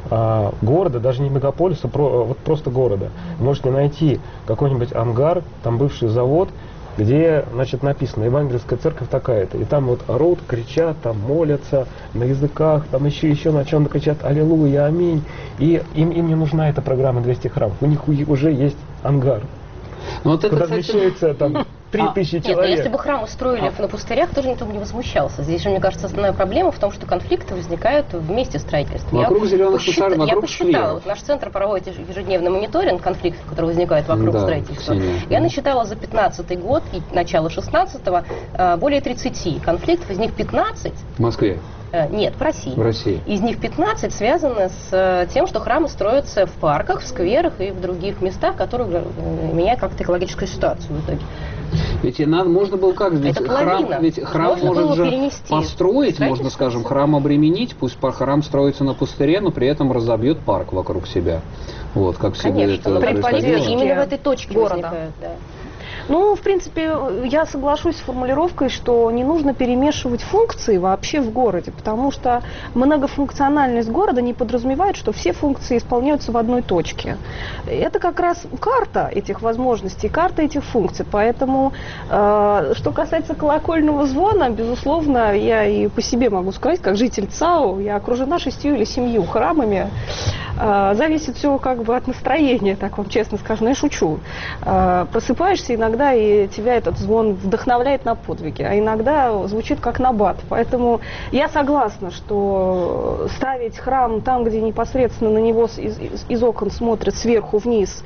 города, даже не мегаполиса, вот просто города, вы можете найти какой-нибудь ангар, там бывший завод, где, значит, написано «Евангельская церковь такая-то». И там вот орут, кричат, там молятся на языках, там еще на чем-то кричат «Аллилуйя, аминь». И им не нужна эта программа 200 храмов. У них уже есть ангар, куда вмещается там 3000 человек. Нет, если бы храмы строили на пустырях, тоже никто бы не возмущался. Здесь же, мне кажется, основная проблема в том, что конфликты возникают в месте строительства. Вокруг зеленых хусар, я посчитала, вот наш центр проводит ежедневный мониторинг конфликтов, которые возникают вокруг строительства. Я насчитала за 15-й год и начало 16-го более 30 конфликтов, из них 15... В Москве? Нет, в России. В России. Из них 15 связаны с тем, что храмы строятся в парках, в скверах и в других местах, которые меняют как-то экологическую ситуацию в итоге. Ведь можно было как сделать? Храм может же построить, можно, скажем, храм обременить, пусть храм строится на пустыре, но при этом разобьет парк вокруг себя. Вот, как всегда это происходило. Именно в этой точке возникает, да. Ну, в принципе, я соглашусь с формулировкой, что не нужно перемешивать функции вообще в городе, потому что многофункциональность города не подразумевает, что все функции исполняются в одной точке. Это как раз карта этих возможностей, карта этих функций. Поэтому, что касается колокольного звона, безусловно, я и по себе могу сказать, как житель ЦАО, я окружена 6 или 7 храмами. Зависит все как бы от настроения, так вам честно скажу, но я шучу. Просыпаешься иногда, и тебя этот звон вдохновляет на подвиги, а иногда звучит как набат. Поэтому я согласна, что ставить храм там, где непосредственно на него из окон смотрят сверху вниз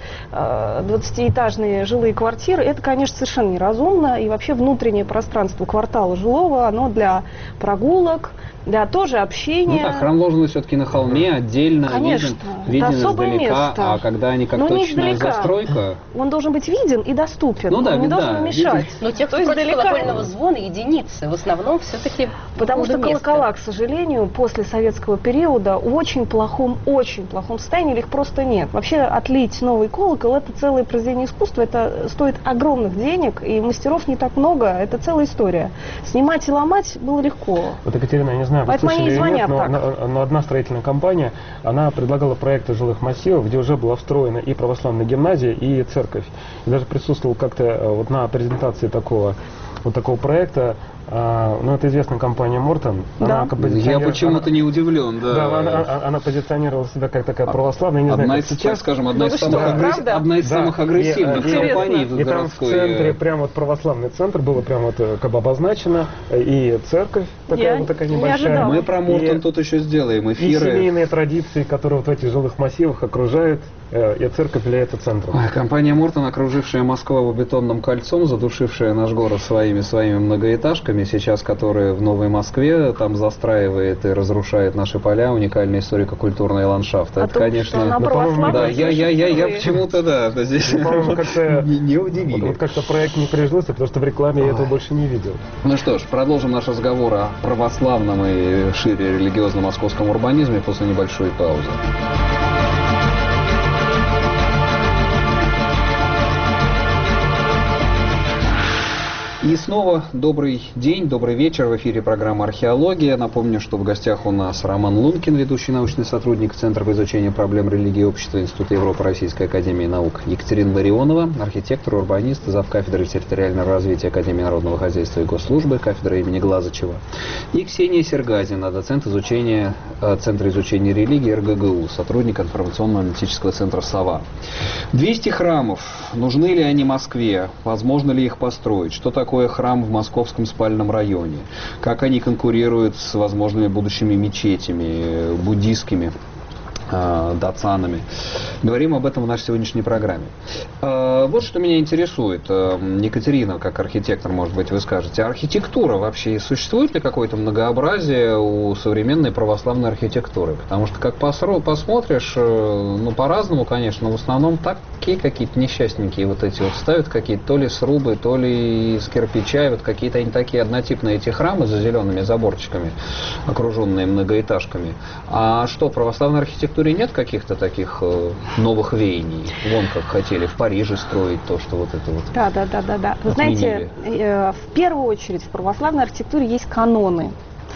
20-этажные жилые квартиры, это, конечно, совершенно неразумно. И вообще внутреннее пространство квартала жилого, оно для прогулок, для тоже общения. Ну да, храм должен быть все-таки на холме, отдельно, виден издалека, место. А когда они как точная застройка... Он должен быть виден и доступен, он не должен мешать. Но те, кто против колокольного звона, единицы, в основном все-таки... Потому что колокола, к сожалению, после советского периода в очень плохом состоянии, или их просто нет. Вообще отлить новый колокол — это целое произведение искусства, это стоит огромных денег, и мастеров не так много, это целая история. Снимать и ломать было легко. Вот, Екатерина, я не знаю, вы слышали или нет, но одна строительная компания, она предлагала проекты жилых массивов, где уже была встроена и православная гимназия, и церковь. И даже присутствовал как-то вот на презентации такого проекта. Ну, это известная компания Мортон. Да. Я почему-то не удивлен. Да, она позиционировала себя как такая православная. Не знаю, как сейчас. Скажем, одна из самых агрессивных компаний в городской. И там в центре, прямо вот православный центр, было прямо вот как бы обозначено, и церковь такая небольшая. Мы про Мортон тут еще сделаем эфиры. И семейные традиции, которые вот в этих жилых массивах окружают, и церковь является центром. Компания Мортон, окружившая Москву бетонным кольцом, задушившая наш город своими многоэтажками, сейчас, которая в Новой Москве там застраивает и разрушает наши поля, уникальные историко-культурные ландшафты. Это, конечно, я почему-то, здесь не удивили. Вот как-то проект не прижился, потому что в рекламе я этого больше не видел. Ну что ж, продолжим наш разговор о православном и шире религиозном московском урбанизме после небольшой паузы. И снова добрый день, добрый вечер. В эфире программа «Археология». Напомню, что в гостях у нас Роман Лункин, ведущий научный сотрудник Центра по изучению проблем религии и общества Института Европы Российской академии наук, Екатерина Ларионова, архитектор, урбанист, завкафедры территориального развития Академии народного хозяйства и госслужбы, кафедра имени Глазычева, и Ксения Сергазина, доцент Центра изучения религии РГГУ, сотрудник информационно-аналитического центра «Сова». 200 храмов. Нужны ли они Москве? Возможно ли их построить? Что такое храм в московском спальном районе? Как они конкурируют с возможными будущими мечетями, буддистскими? датсанами. Говорим об этом в нашей сегодняшней программе. Вот что меня интересует. Екатерина, как архитектор, может быть, вы скажете, архитектура вообще, существует ли какое-то многообразие у современной православной архитектуры? Потому что, как посмотришь, ну, по-разному, конечно, но в основном такие какие-то несчастненькие вот эти вот ставят какие-то то ли срубы, то ли из кирпича, вот какие-то они такие однотипные эти храмы за зелеными заборчиками, окруженные многоэтажками. А что, православная архитектура нет каких-то таких новых веяний? Вон как хотели в Париже строить то, что вот это вот. Да. Вы знаете, в первую очередь в православной архитектуре есть каноны.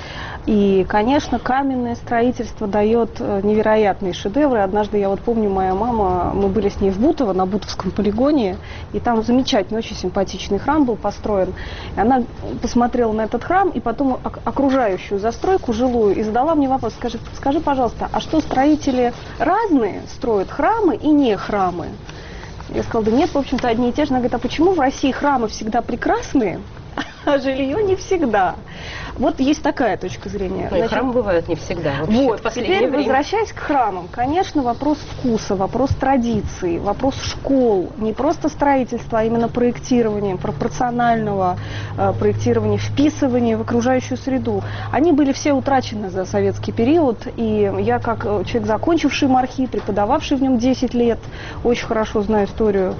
И, конечно, каменное строительство дает невероятные шедевры. Однажды, я вот помню, моя мама, мы были с ней в Бутово, на Бутовском полигоне, и там замечательный, очень симпатичный храм был построен. И она посмотрела на этот храм, и потом окружающую застройку жилую, и задала мне вопрос: скажи, пожалуйста, а что, строители разные строят храмы и не храмы? Я сказала: да нет, в общем-то, одни и те же. Она говорит: а почему в России храмы всегда прекрасные, а жилье не всегда? Вот есть такая точка зрения. Но и храмы бывают не всегда. Вот, теперь, возвращаясь к храмам, конечно, вопрос вкуса, вопрос традиций, вопрос школ, не просто строительства, а именно проектирования, пропорционального проектирования, вписывания в окружающую среду. Они были все утрачены за советский период, и я, как человек, закончивший МАРХИ, преподававший в нем 10 лет, очень хорошо знаю историю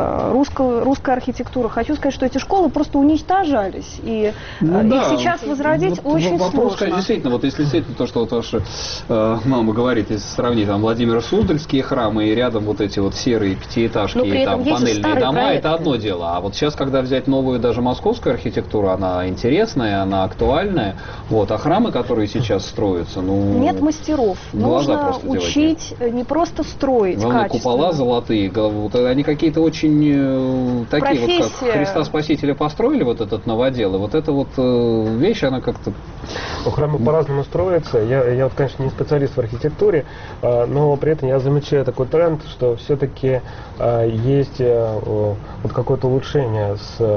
русской архитектуры, хочу сказать, что эти школы просто уничтожались, и их сейчас возродить очень вопрос, сложно. Действительно, вот если действительно то, что вот ваша мама говорит, если сравнить там Владимир Суздальские храмы и рядом вот эти вот серые пятиэтажки и там панельные дома, это одно дело. А вот сейчас, когда взять новую даже московскую архитектуру, она интересная, она актуальная, вот, а храмы, которые сейчас строятся, ну... Нет мастеров. Нужно учить не просто строить главное, качественно. купола золотые, вот, они какие-то очень такие вот, как Христа Спасителя построили вот этот новодел, и вот эта вот вещь, она как-то... Храмы по-разному строятся. Я вот, конечно, не специалист в архитектуре, но при этом я замечаю такой тренд, что все-таки есть вот какое-то улучшение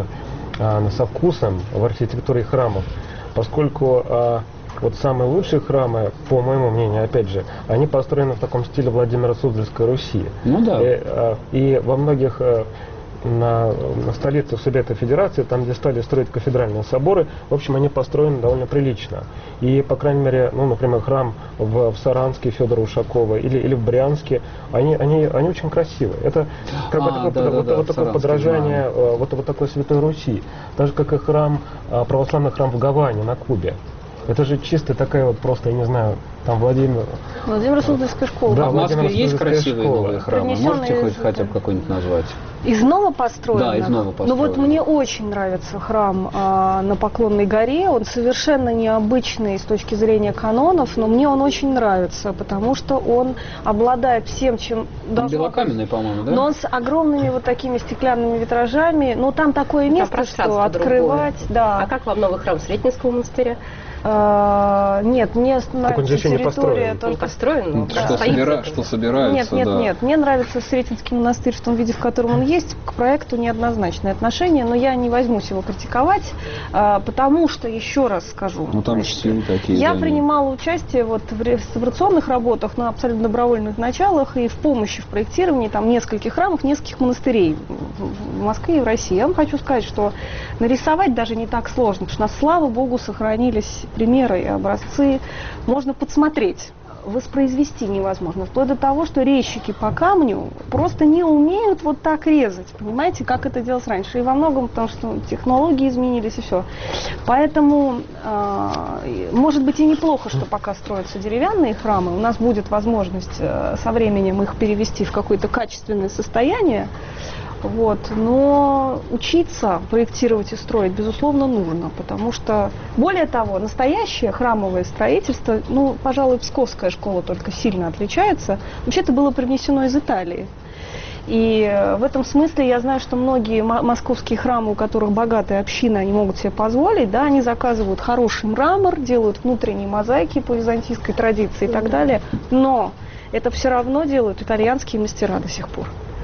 со вкусом в архитектуре храмов, поскольку вот самые лучшие храмы, по моему мнению, опять же, они построены в таком стиле Владимира Суздальской Руси. Ну да. И во многих на столицах Совета Федерации, там, где стали строить кафедральные соборы, в общем, они построены довольно прилично. И, по крайней мере, ну, например, храм в Саранске Федора Ушакова или в Брянске, они очень красивые. Это как бы такое подражание вот такой Святой Руси. Так же, как и православный храм в Гаване, на Кубе. Это же чисто такая вот просто, я не знаю, там Владимир Суздальская школа. Да, в Москве есть красивые новые храмы? Можете хотя бы какой-нибудь назвать? Из новопостроенных? Да, из новопостроенных. Ну вот мне очень нравится храм на Поклонной горе. Он совершенно необычный с точки зрения канонов, но мне он очень нравится, потому что он обладает всем, чем должно быть. Белокаменный, по-моему, да? Но он с огромными вот такими стеклянными витражами. Ну там такое место, что открывать. Да. А как вам новый храм Сретенского монастыря? Нет, мне нравится территория не построен, что собираются. Нет, мне нравится Сретенский монастырь в том виде, в котором он есть. К проекту неоднозначное отношение, но я не возьмусь его критиковать, потому что, еще раз скажу, там же такие. Я принимала участие вот в реставрационных работах на абсолютно добровольных началах и в помощи в проектировании там нескольких храмов, нескольких монастырей в Москве и в России. Я вам хочу сказать, что нарисовать даже не так сложно, потому что, слава богу, сохранились примеры и образцы, можно подсмотреть. Воспроизвести невозможно. Вплоть до того, что резчики по камню просто не умеют вот так резать. Понимаете, как это делалось раньше. И во многом потому, что технологии изменились и все. Поэтому, может быть, и неплохо, что пока строятся деревянные храмы. У нас будет возможность со временем их перевести в какое-то качественное состояние. Вот. Но учиться проектировать и строить, безусловно, нужно, потому что, более того, настоящее храмовое строительство, ну, пожалуй, Псковская школа только сильно отличается, вообще-то было привнесено из Италии. И в этом смысле я знаю, что многие московские храмы, у которых богатая община, они могут себе позволить, да, они заказывают хороший мрамор, делают внутренние мозаики по византийской традиции и так далее, но это все равно делают итальянские мастера до сих пор.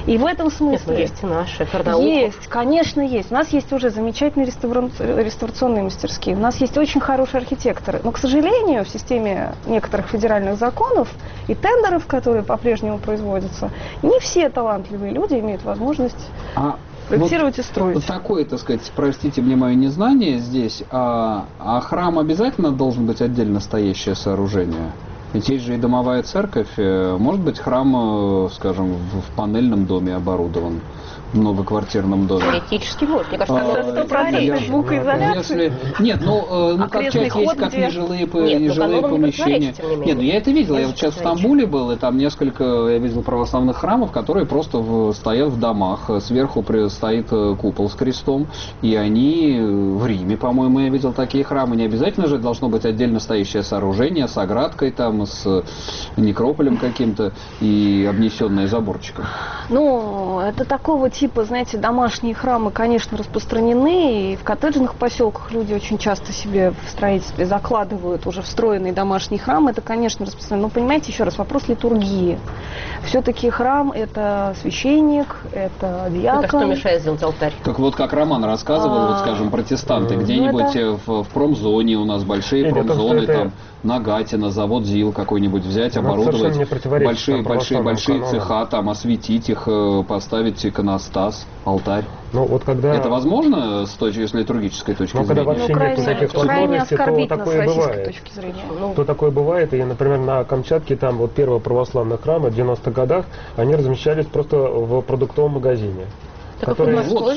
И в этом смысле... Нет, есть и наши, Карнаухов. Есть, конечно, есть. У нас есть уже замечательные реставрационные мастерские, у нас есть очень хорошие архитекторы. Но, к сожалению, в системе некоторых федеральных законов и тендеров, которые по-прежнему производятся, не все талантливые люди имеют возможность проектировать и строить. Вот такое, так сказать, простите мне мое незнание здесь, а храм обязательно должен быть отдельно стоящее сооружение? Ведь есть же и домовая церковь, может быть храм, скажем, в панельном доме оборудован, в многоквартирном доме. Теоретически может. Мне кажется, там звукоизоляции. Нет, как часть есть, как нежилые помещения. Нет, я это видел. Я вот сейчас в Стамбуле был, и там я видел православных храмов, которые просто стоят в домах. Сверху стоит купол с крестом, и они в Риме, по-моему, я видел такие храмы. Не обязательно же должно быть отдельно стоящее сооружение с оградкой, там, с некрополем каким-то и обнесенное заборчиком. Ну, это такого типа, знаете, домашние храмы, конечно, распространены, и в коттеджных поселках люди очень часто себе в строительстве закладывают уже встроенный домашний храм, это, конечно, распространено. Но, понимаете, еще раз, вопрос литургии. Все-таки храм – это священник, это диакон. Это что мешает сделать алтарь? Так вот, как Роман рассказывал, вот, скажем, протестанты, где-нибудь в промзоне, у нас большие промзоны, там, Нагатино, завод ЗИЛ какой-нибудь взять, оборудовать большие цеха, там, осветить их, поставить иконостас, алтарь. Ну, вот когда... Это возможно с литургической точки зрения? Когда вообще нет таких возможностей, то такое бывает. То такое бывает, и, например, на Камчатке, там вот первые православные храмы в 90-х годах, они размещались просто в продуктовом магазине, который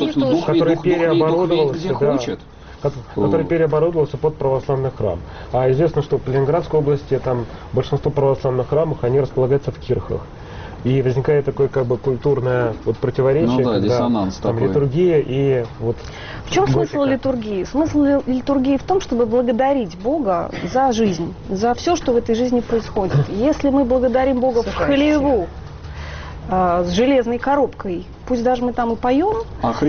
переоборудовался, который переоборудовался под православный храм. А известно, что в Ленинградской области там большинство православных храмов, они располагаются в кирхах. И возникает такое как бы культурное вот противоречие, диссонанс там такой. Литургия и вот... В чем смысл литургии? Смысл литургии в том, чтобы благодарить Бога за жизнь, за все, что в этой жизни происходит. Если мы благодарим Бога в хлеву, с железной коробкой, пусть даже мы там и поем,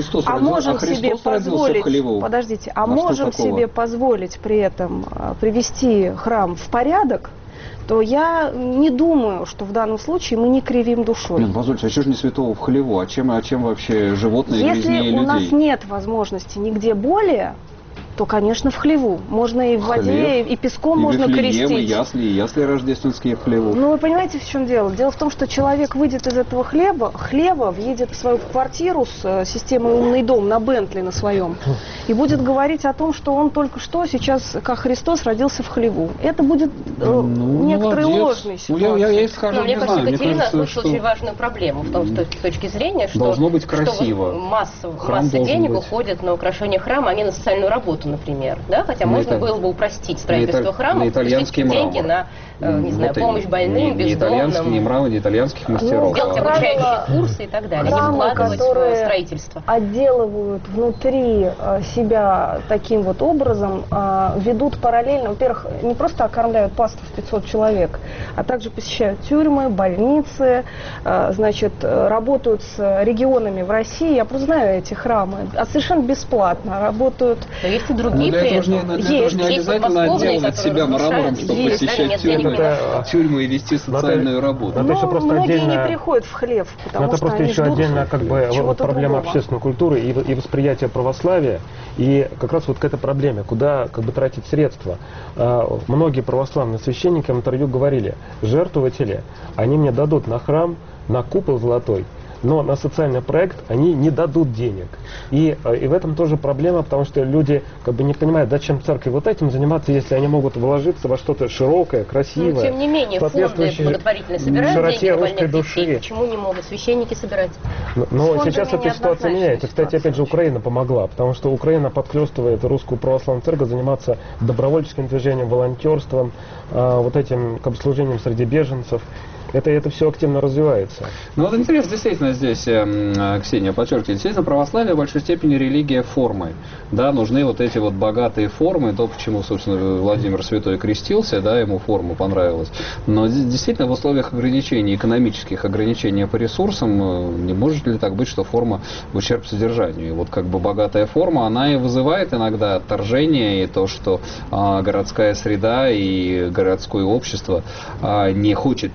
можем себе позволить, подождите, можем себе позволить при этом привести храм в порядок, то я не думаю, что в данном случае мы не кривим душой. Нет, позвольте, а что же не святого в хлеву? А чем вообще животные грязнее людей? Если у нас нет возможности нигде более, то, конечно, в хлеву. Можно и в воде, и песком можно крестить. И ясли рождественские в хлеву. Ну, вы понимаете, в чем дело? Дело в том, что человек выйдет из этого хлева, въедет в свою квартиру с системой «Умный дом» на Бентли на своем, и будет говорить о том, что он только что сейчас, как Христос, родился в хлеву. Это будет некоторой ложной ситуацией. Мне кажется, Екатерина вышла очень важную проблему, в том, что с точки зрения, что должно быть красиво. Масса денег уходит на украшение храма, а не на социальную работу, например, да, хотя можно было бы упростить строительство храма, пустить деньги на, не знаю, помощь больным, бездомным, не итальянских мастеров, делать обучающие курсы и так далее, не вкладывать в строительство. Отделывают внутри себя таким вот образом, ведут параллельно, во-первых, не просто окормляют пасту в 500 человек, а также посещают тюрьмы, больницы, значит, работают с регионами в России, я просто знаю эти храмы, совершенно бесплатно работают. Есть и другие при этом. Есть не обязательно отделывать себя мрамором, чтобы посещать тюрьмы и вести социальную работу. Многие не приходят в хлев, потому что просто они еще отдельно как бы вот проблема общественной культуры и восприятия православия, и как раз вот к этой проблеме, куда как бы тратить средства. Многие православные священники в интервью говорили: жертвователи, они мне дадут на храм, на купол золотой, но на социальный проект они не дадут денег. И в этом тоже проблема, потому что люди как бы не понимают, зачем церкви вот этим заниматься, если они могут вложиться во что-то широкое, красивое. Но, тем не менее, фонды благотворительные собирают деньги на больных детей. Почему не могут священники собирать? Но сейчас эта ситуация меняется. Кстати, опять же, Украина помогла, потому что Украина подхлестывает русскую православную церковь заниматься добровольческим движением, волонтерством, вот этим как бы служением среди беженцев. Это все активно развивается. Ну вот интересно, действительно, здесь, Ксения подчеркивает, действительно, православие в большой степени религия формы. Да, нужны вот эти вот богатые формы, то, почему, собственно, Владимир Святой крестился, да, ему форма понравилась. Но действительно, в условиях ограничений, экономических ограничений по ресурсам, не может ли так быть, что форма в ущерб содержанию? И вот как бы богатая форма, она и вызывает иногда отторжение, и то, что городская среда и городское общество не хочет принимать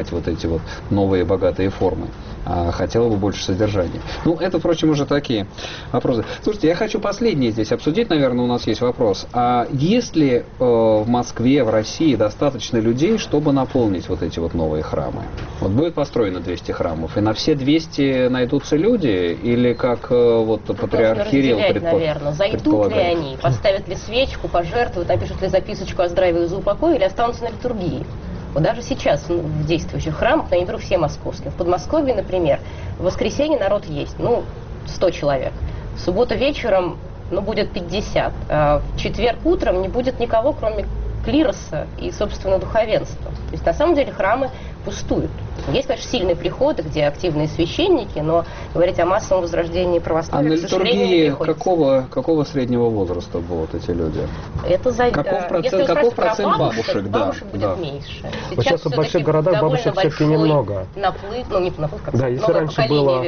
принимать вот эти вот новые богатые формы, а хотела бы больше содержания. Ну, это, впрочем, уже такие вопросы. Слушайте, я хочу последний здесь обсудить, наверное, у нас есть вопрос. А есть ли в Москве, в России достаточно людей, чтобы наполнить вот эти вот новые храмы? Вот будет построено 200 храмов, и на все 200 найдутся люди? Или как вот патриарх Кирилл наверное, зайдут ли они, поставят ли свечку, пожертвуют, напишут ли записочку о здравии и за упокой, или останутся на литургии? Вот даже сейчас в действующих храмах, я не беру все московские, в Подмосковье, например, в воскресенье народ есть, 100 человек. В субботу вечером, будет 50. А в четверг утром не будет никого, кроме клироса и, собственно, духовенства. То есть, на самом деле, храмы пустуют. Есть, конечно, сильные приходы, где активные священники, но говорить о массовом возрождении православия, к сожалению, не приходится. Какого среднего возраста будут эти люди? Это Каков процент бабушек? Бабушек будет меньше. Сейчас в больших городах бабушек все-таки немного. Наплыв, не наплыв, как да, если раньше было,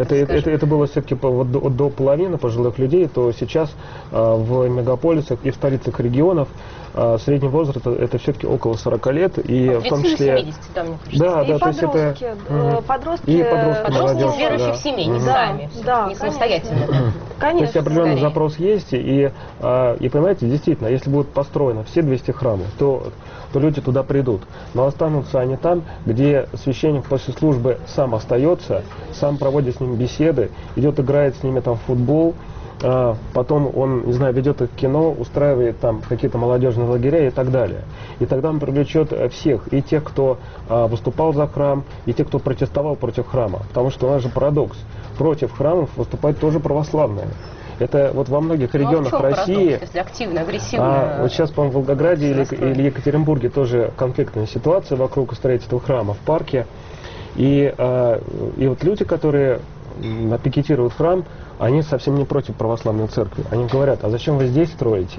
это было все-таки до половины пожилых людей, то сейчас в мегаполисах и в столицах регионов средний возраст это все-таки около 40 лет, и в том числе... 70, да, мне кажется. Да, и то есть подростки, подростки из верующих семей, не сами, не самостоятельно. Конечно. То есть определенный запрос есть, и понимаете, действительно, если будут построены все 200 храмов, то люди туда придут. Но останутся они там, где священник после службы сам остается, сам проводит с ними беседы, идет играет с ними там в футбол, потом он, не знаю, ведет их в кино, устраивает там какие-то молодежные лагеря и так далее. И тогда он привлечет всех, и тех, кто выступал за храм, и тех, кто протестовал против храма. Потому что у нас же парадокс. Против храмов выступают тоже православные. Это вот во многих регионах России... Парадокс, если активно, агрессивно... Вот сейчас, по-моему, в Волгограде или Екатеринбурге тоже конфликтная ситуация вокруг строительства храма в парке. И вот люди, которые пикетируют храм, они совсем не против православной церкви. Они говорят, а зачем вы здесь строите?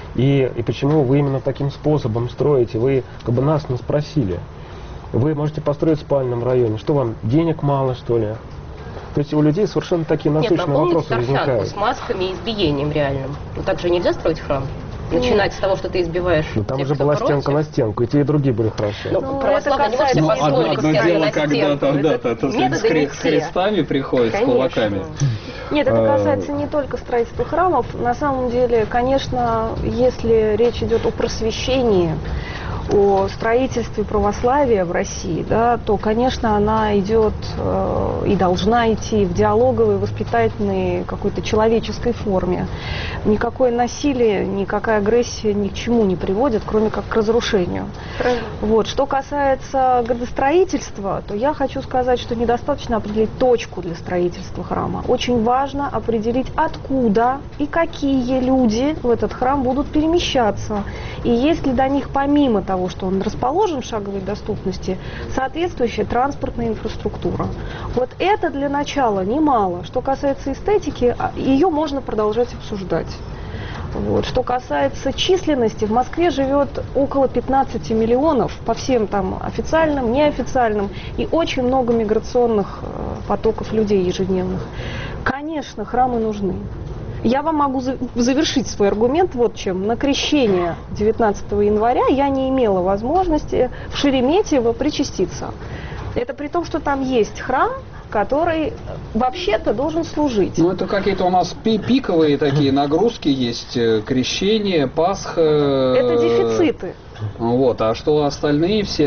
И почему вы именно таким способом строите? Вы как бы нас не спросили. Вы можете построить в спальном районе. Что вам, денег мало, что ли? То есть у людей совершенно такие насущные вопросы возникают. С масками и избиением реальным. Но так же нельзя строить храм? Начинать с того, что ты избиваешь. Там уже была стенка на стенку, и те, и другие были хороши. Православные не можете позволить одно дело, когда с крестами приходят, с кулаками. Нет, это касается не только строительства храмов. На самом деле, конечно, если речь идет о просвещении, о строительстве православия в России, да, то, конечно, она идет и должна идти в диалоговой, воспитательной, какой-то человеческой форме. Никакое насилие, никакая агрессия ни к чему не приводит, кроме как к разрушению. Вот. Что касается градостроительства, то я хочу сказать, что недостаточно определить точку для строительства храма. Очень важно определить, откуда и какие люди в этот храм будут перемещаться. И есть ли до них, помимо того, что он расположен в шаговой доступности, соответствующая транспортная инфраструктура. Вот это для начала немало. Что касается эстетики, ее можно продолжать обсуждать. Вот. Что касается численности, в Москве живет около 15 миллионов по всем там официальным, неофициальным, и очень много миграционных потоков людей ежедневных. Конечно, храмы нужны. Я вам могу завершить свой аргумент вот чем. На крещение 19 января я не имела возможности в Шереметьево причаститься. Это при том, что там есть храм, который вообще-то должен служить. Ну, это какие-то у нас пиковые такие нагрузки есть. Крещение, Пасха. Это дефициты. Вот, а что остальные все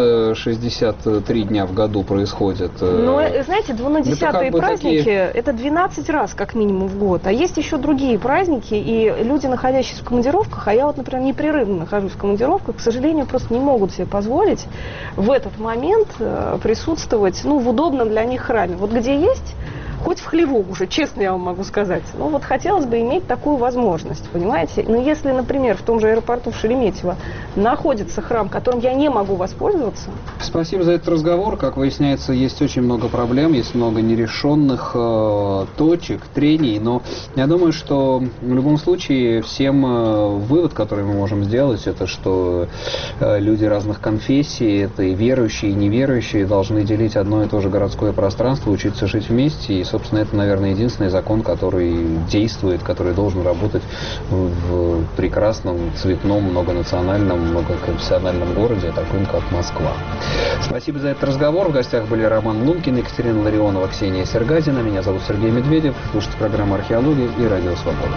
363 дня в году происходят? Ну, знаете, двунадесятые праздники, это 12 раз как минимум в год. А есть еще другие праздники, и люди, находящиеся в командировках, а я вот, например, непрерывно нахожусь в командировках, к сожалению, просто не могут себе позволить в этот момент присутствовать, в удобном для них храме. Вот где есть, хоть в хлеву уже, честно я вам могу сказать. Вот хотелось бы иметь такую возможность, понимаете? Но если, например, в том же аэропорту в Шереметьево находится храм, которым я не могу воспользоваться... Спасибо за этот разговор. Как выясняется, есть очень много проблем, есть много нерешенных точек, трений. Но я думаю, что в любом случае всем вывод, который мы можем сделать, это что люди разных конфессий, это и верующие, и неверующие, должны делить одно и то же городское пространство, учиться жить вместе и собственно, это, наверное, единственный закон, который действует, который должен работать в прекрасном, цветном, многонациональном, многоконфессиональном городе, таком, как Москва. Спасибо за этот разговор. В гостях были Роман Лункин, Екатерина Ларионова, Ксения Сергазина. Меня зовут Сергей Медведев. Слушайте программу «Археология» и «Радио Свобода».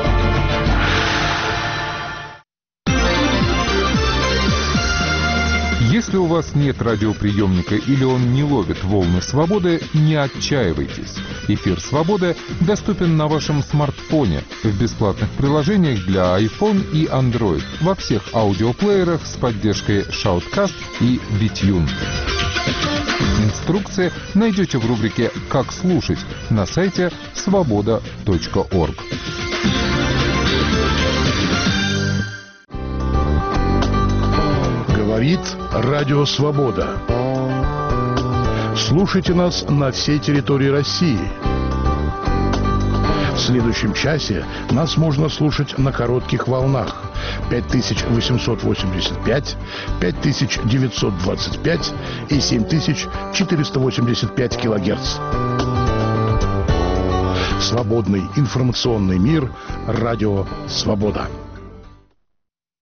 Если у вас нет радиоприемника или он не ловит волны свободы, не отчаивайтесь. Эфир «Свободы» доступен на вашем смартфоне в бесплатных приложениях для iPhone и Android во всех аудиоплеерах с поддержкой Shoutcast и BitTune. Инструкции найдете в рубрике «Как слушать» на сайте svoboda.org. Говорит Радио Свобода. Слушайте нас на всей территории России. В следующем часе нас можно слушать на коротких волнах 5885, 5925 и 7485 килогерц. Свободный информационный мир. Радио Свобода.